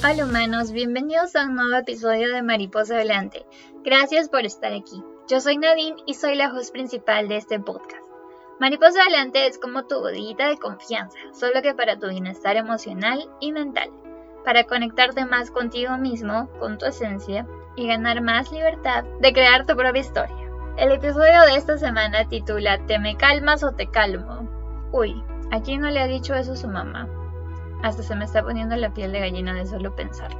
Hola humanos, bienvenidos a un nuevo episodio de Mariposa Volante. Gracias por estar aquí. Yo soy Nadine y soy la host principal de este podcast. Mariposa Volante es como tu bodeguita de confianza, solo que para tu bienestar emocional y mental, para conectarte más contigo mismo, con tu esencia y ganar más libertad de crear tu propia historia. El episodio de esta semana titula ¿Te me calmas o te calmo? Uy, ¿a quién no le ha dicho eso su mamá? Hasta se me está poniendo la piel de gallina de solo pensarlo.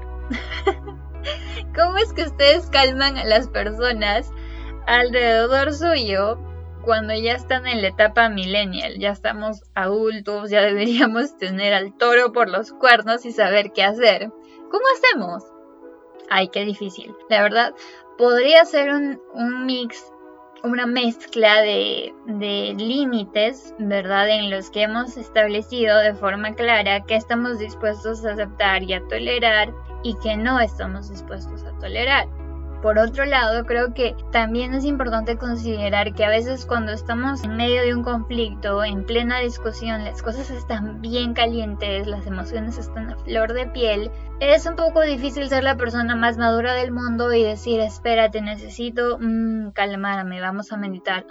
¿Cómo es que ustedes calman a las personas alrededor suyo cuando ya están en la etapa millennial? Ya estamos adultos, ya deberíamos tener al toro por los cuernos y saber qué hacer. ¿Cómo hacemos? Ay, qué difícil. La verdad, podría ser un mix, una mezcla de límites, ¿verdad? En los que hemos establecido de forma clara que estamos dispuestos a aceptar y a tolerar y que no estamos dispuestos a tolerar. Por otro lado, creo que también es importante considerar que a veces cuando estamos en medio de un conflicto, en plena discusión, las cosas están bien calientes, las emociones están a flor de piel, es un poco difícil ser la persona más madura del mundo y decir, espérate, necesito calmarme, vamos a meditar.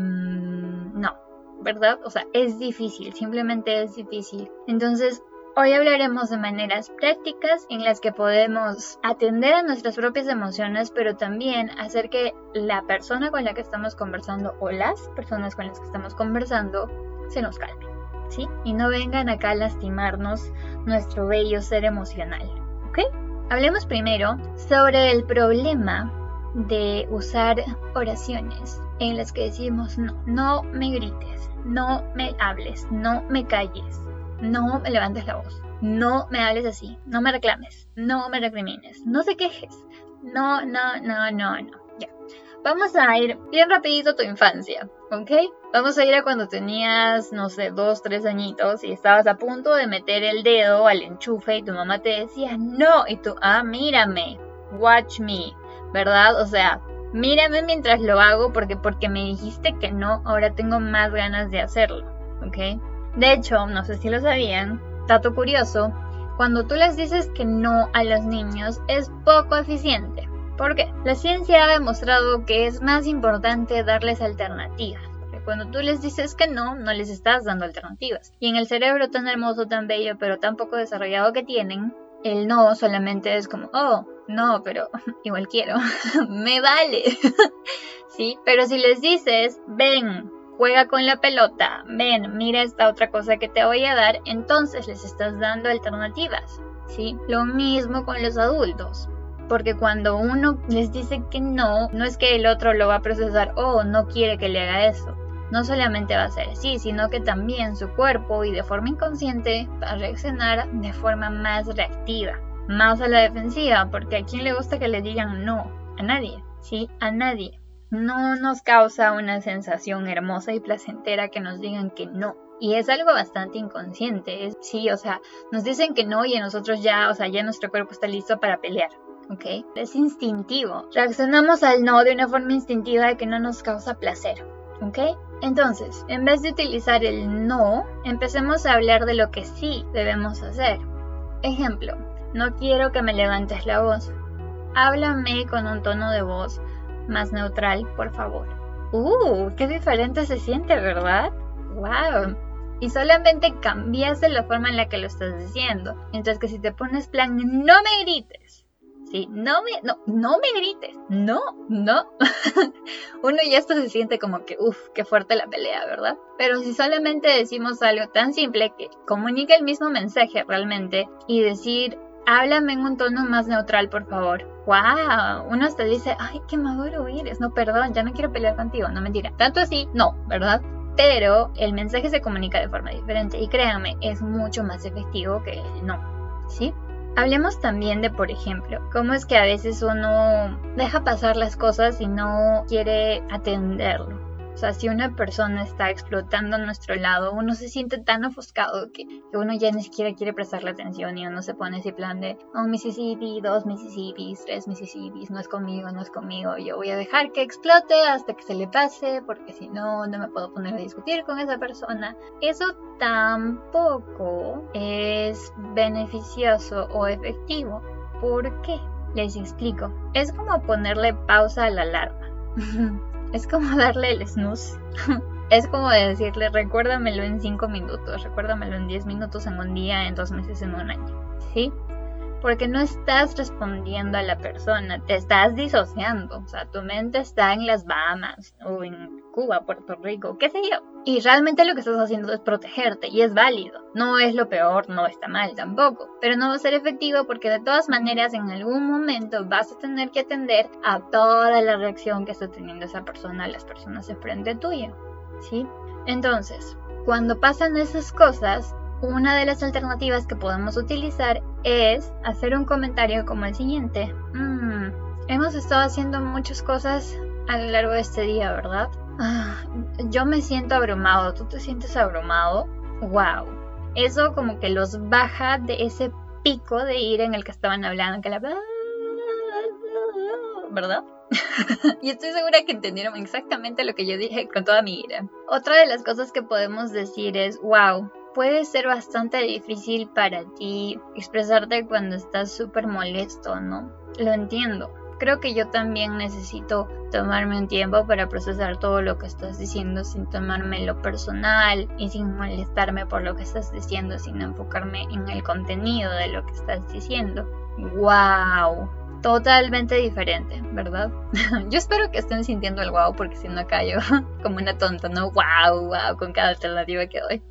No, ¿verdad? O sea, es difícil, simplemente es difícil. Entonces, hoy hablaremos de maneras prácticas en las que podemos atender a nuestras propias emociones, pero también hacer que la persona con la que estamos conversando o las personas con las que estamos conversando se nos calmen, ¿sí? Y no vengan acá a lastimarnos nuestro bello ser emocional, ¿ok? Hablemos primero sobre el problema de usar oraciones en las que decimos no me grites, no me hables, no me calles. No me levantes la voz, no me hables así, no me reclames, no me recrimines, no te quejes, no, ya. Vamos a ir bien rapidito a tu infancia, ¿ok? Vamos a ir a cuando tenías, no sé, 2, 3 añitos y estabas a punto de meter el dedo al enchufe y tu mamá te decía no, y tú, mírame, watch me, ¿verdad? O sea, mírame mientras lo hago porque me dijiste que no, ahora tengo más ganas de hacerlo, ¿ok? De hecho, no sé si lo sabían, dato curioso, cuando tú les dices que no a los niños es poco eficiente. ¿Por qué? La ciencia ha demostrado que es más importante darles alternativas. Porque cuando tú les dices que no les estás dando alternativas. Y en el cerebro tan hermoso, tan bello, pero tan poco desarrollado que tienen, el no solamente es como, no, pero igual quiero, me vale. ¿Sí? Pero si les dices, ven, juega con la pelota, ven, mira esta otra cosa que te voy a dar, entonces les estás dando alternativas, ¿sí? Lo mismo con los adultos, porque cuando uno les dice que no es que el otro lo va a procesar, no quiere que le haga eso. No solamente va a ser así, sino que también su cuerpo y de forma inconsciente va a reaccionar de forma más reactiva, más a la defensiva, porque ¿a quién le gusta que le digan no? A nadie, ¿sí? A nadie. No nos causa una sensación hermosa y placentera que nos digan que no. Y es algo bastante inconsciente. Sí, o sea, nos dicen que no y a nosotros ya nuestro cuerpo está listo para pelear, ¿ok? Es instintivo. Reaccionamos al no de una forma instintiva que no nos causa placer, ¿ok? Entonces, en vez de utilizar el no, empecemos a hablar de lo que sí debemos hacer. Ejemplo, no quiero que me levantes la voz. Háblame con un tono de voz más neutral, por favor. Qué diferente se siente, ¿verdad? Wow. Y solamente cambiaste la forma en la que lo estás diciendo. Entonces que si te pones plan, no me grites. Sí, no me grites. No. Uno ya esto se siente como que, qué fuerte la pelea, ¿verdad? Pero si solamente decimos algo tan simple que comunica el mismo mensaje realmente y decir, háblame en un tono más neutral, por favor. ¡Wow! Uno hasta dice, ¡ay, qué maduro eres! No, perdón, ya no quiero pelear contigo. No, mentira. Tanto así, no, ¿verdad? Pero el mensaje se comunica de forma diferente. Y créanme, es mucho más efectivo que el no, ¿sí? Hablemos también de, por ejemplo, cómo es que a veces uno deja pasar las cosas y no quiere atenderlo, O sea, si una persona está explotando a nuestro lado, uno se siente tan ofuscado que uno ya ni siquiera quiere prestarle atención y uno se pone ese plan de un Mississippi, 2 Mississippis, 3 Mississippis, no es conmigo, yo voy a dejar que explote hasta que se le pase porque si no, no me puedo poner a discutir con esa persona. Eso tampoco es beneficioso o efectivo. ¿Por qué? Les explico. Es como ponerle pausa a la alarma. Es como darle el snooze. Es como decirle, recuérdamelo en 5 minutos, recuérdamelo en 10 minutos, en un día, en 2 meses, en un año. ¿Sí? Porque no estás respondiendo a la persona, te estás disociando. O sea, tu mente está en las Bahamas o en Cuba, Puerto Rico, qué sé yo. Y realmente lo que estás haciendo es protegerte y es válido. No es lo peor, no está mal tampoco. Pero no va a ser efectivo porque de todas maneras en algún momento vas a tener que atender a toda la reacción que está teniendo esa persona, las personas enfrente tuya. ¿Sí? Entonces, cuando pasan esas cosas, una de las alternativas que podemos utilizar es hacer un comentario como el siguiente. Hemos estado haciendo muchas cosas a lo largo de este día, ¿verdad? Yo me siento abrumado. ¿Tú te sientes abrumado? ¡Wow! Eso como que los baja de ese pico de ira en el que estaban hablando, que ¿verdad? Y estoy segura que entendieron exactamente lo que yo dije con toda mi ira. Otra de las cosas que podemos decir es, wow, puede ser bastante difícil para ti expresarte cuando estás súper molesto, ¿no? Lo entiendo. Creo que yo también necesito tomarme un tiempo para procesar todo lo que estás diciendo sin tomármelo personal y sin molestarme por lo que estás diciendo, sin enfocarme en el contenido de lo que estás diciendo. ¡Wow! Totalmente diferente, ¿verdad? Yo espero que estén sintiendo el wow, porque si no callo como una tonta, ¿no? ¡Wow! ¡Wow! Con cada alternativa que doy.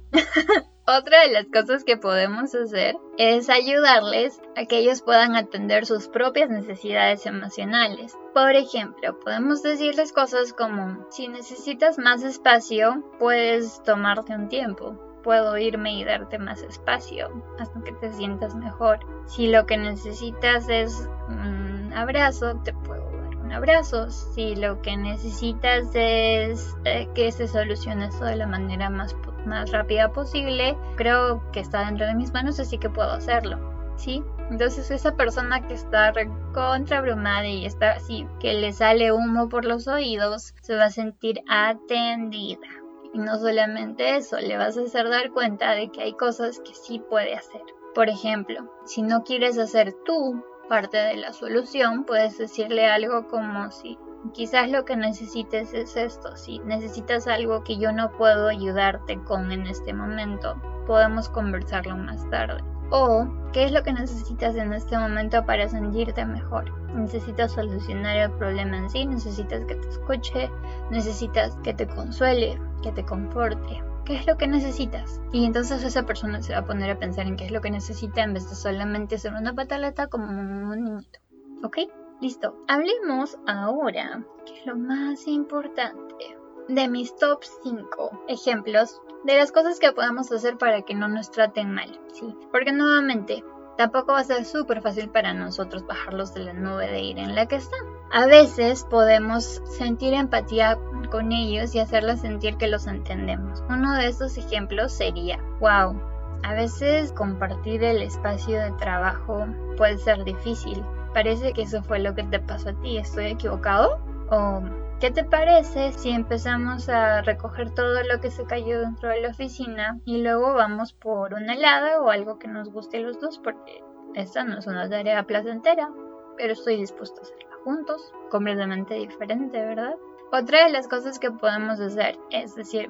Otra de las cosas que podemos hacer es ayudarles a que ellos puedan atender sus propias necesidades emocionales. Por ejemplo, podemos decirles cosas como, si necesitas más espacio, puedes tomarte un tiempo. Puedo irme y darte más espacio hasta que te sientas mejor. Si lo que necesitas es un abrazo, te puedo dar un abrazo. Si lo que necesitas es que se solucione esto de la manera más rápida posible, creo que está dentro de mis manos, así que puedo hacerlo, ¿sí? Entonces esa persona que está recontra abrumada y está así, que le sale humo por los oídos, se va a sentir atendida. Y no solamente eso, le vas a hacer dar cuenta de que hay cosas que sí puede hacer. Por ejemplo, si no quieres hacer tú parte de la solución, puedes decirle algo como si quizás lo que necesites es esto. Si necesitas algo que yo no puedo ayudarte con en este momento, podemos conversarlo más tarde. O, ¿qué es lo que necesitas en este momento para sentirte mejor? ¿Necesitas solucionar el problema en sí? ¿Necesitas que te escuche? ¿Necesitas que te consuele? ¿Que te conforte? ¿Qué es lo que necesitas? Y entonces esa persona se va a poner a pensar en qué es lo que necesita en vez de solamente ser una pataleta como un niñito. ¿Ok? Listo. Hablemos ahora, que es lo más importante, de mis top 5 ejemplos de las cosas que podemos hacer para que no nos traten mal, ¿sí? Porque nuevamente, tampoco va a ser súper fácil para nosotros bajarlos de la nube de ira en la que están. A veces podemos sentir empatía con ellos y hacerles sentir que los entendemos. Uno de estos ejemplos sería, wow, a veces compartir el espacio de trabajo puede ser difícil. Parece que eso fue lo que te pasó a ti. ¿Estoy equivocado? ¿O qué te parece si empezamos a recoger todo lo que se cayó dentro de la oficina y luego vamos por una helada o algo que nos guste a los dos? Porque esta no es una tarea placentera, pero estoy dispuesta a hacerla juntos, completamente diferente, ¿verdad? Otra de las cosas que podemos hacer es decir,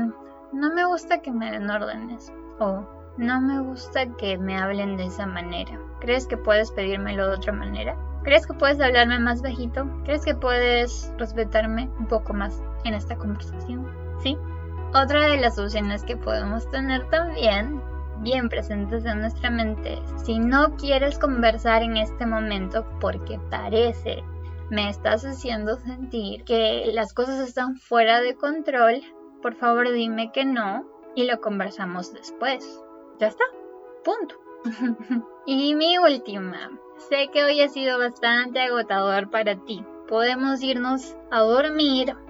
no me gusta que me den órdenes, o no me gusta que me hablen de esa manera. ¿Crees que puedes pedírmelo de otra manera? ¿Crees que puedes hablarme más bajito? ¿Crees que puedes respetarme un poco más en esta conversación? ¿Sí? Otra de las opciones que podemos tener también, bien presentes en nuestra mente, es, si no quieres conversar en este momento porque parece me estás haciendo sentir que las cosas están fuera de control, por favor dime que no y lo conversamos después. Ya está. Punto. Y mi última. Sé que hoy ha sido bastante agotador para ti. Podemos irnos a dormir,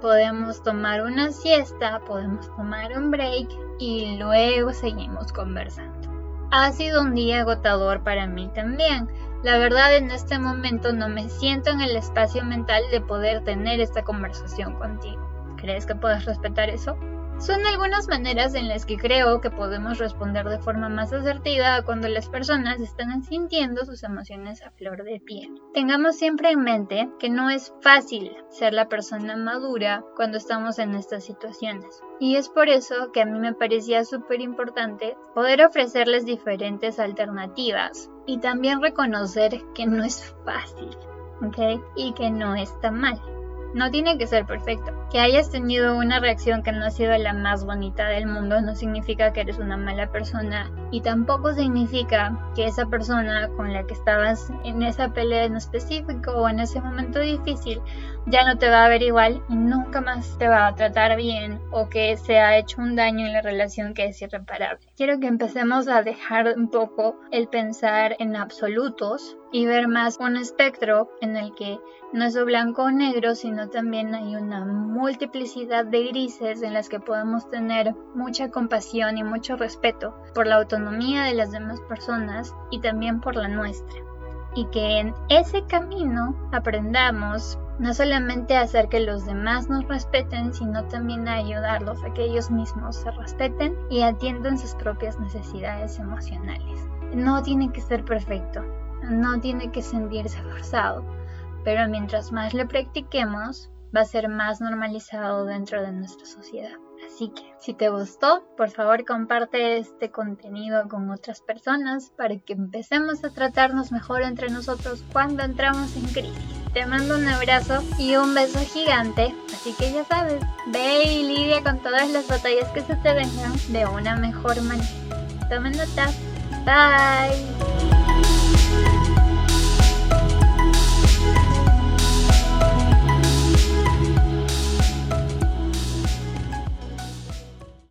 podemos tomar una siesta, podemos tomar un break y luego seguimos conversando. Ha sido un día agotador para mí también. La verdad, en este momento no me siento en el espacio mental de poder tener esta conversación contigo. ¿Crees que puedes respetar eso? Son algunas maneras en las que creo que podemos responder de forma más asertiva cuando las personas están sintiendo sus emociones a flor de piel. Tengamos siempre en mente que no es fácil ser la persona madura cuando estamos en estas situaciones. Y es por eso que a mí me parecía súper importante poder ofrecerles diferentes alternativas y también reconocer que no es fácil, ¿ok? Y que no está mal. No tiene que ser perfecto. Que hayas tenido una reacción que no ha sido la más bonita del mundo no significa que eres una mala persona y tampoco significa que esa persona con la que estabas en esa pelea en específico o en ese momento difícil ya no te va a ver igual y nunca más te va a tratar bien o que se ha hecho un daño en la relación que es irreparable. Quiero que empecemos a dejar un poco el pensar en absolutos y ver más un espectro en el que no es o blanco o negro, sino también hay una multiplicidad de grises en las que podemos tener mucha compasión y mucho respeto por la autonomía de las demás personas y también por la nuestra. Y que en ese camino aprendamos no solamente a hacer que los demás nos respeten, sino también a ayudarlos a que ellos mismos se respeten y atiendan sus propias necesidades emocionales. No tiene que ser perfecto. No tiene que sentirse forzado, pero mientras más lo practiquemos, va a ser más normalizado dentro de nuestra sociedad. Así que, si te gustó, por favor comparte este contenido con otras personas para que empecemos a tratarnos mejor entre nosotros cuando entramos en crisis. Te mando un abrazo y un beso gigante, así que ya sabes, ve y lidia con todas las batallas que se te vengan de una mejor manera. Toma nota. Bye.